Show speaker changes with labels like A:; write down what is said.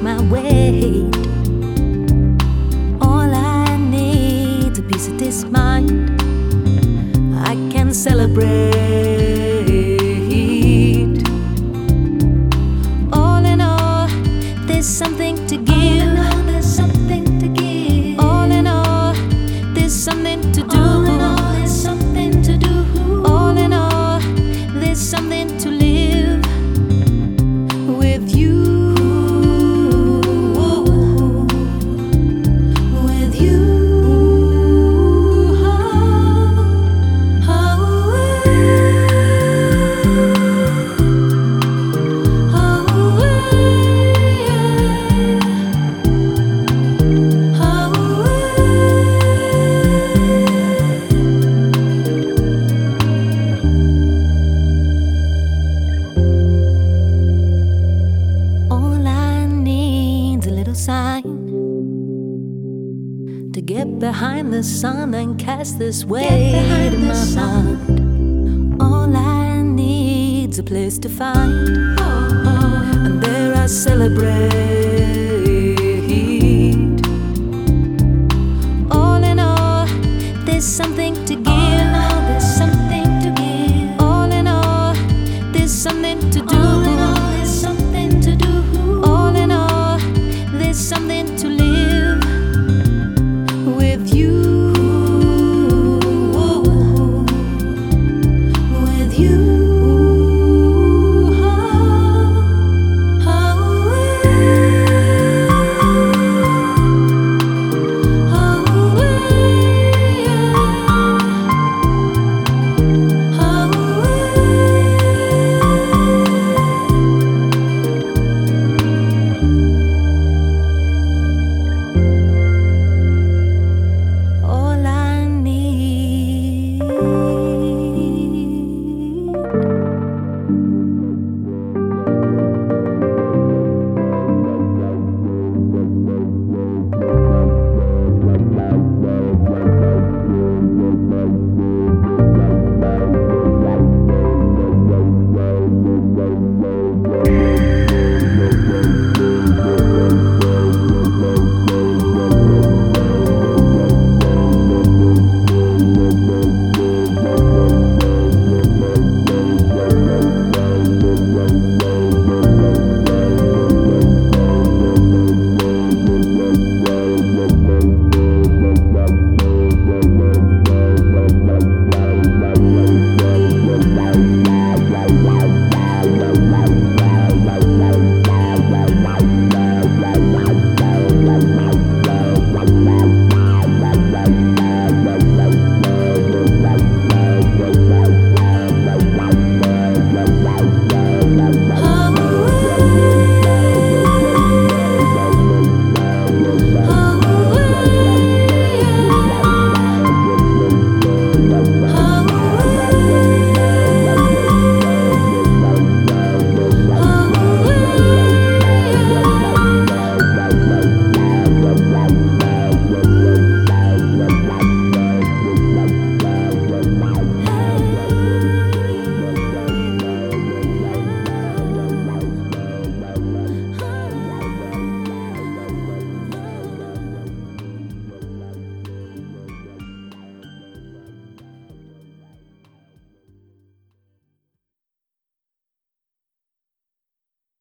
A: my way. All I need's a piece of this mind. I can celebrate. All in all, there's something to give. All in all, there's something to do. All in all, there's something to live with you. With you. Sign to get behind the sun and cast this weight in my heart. All I need's a place to find, and there I celebrate.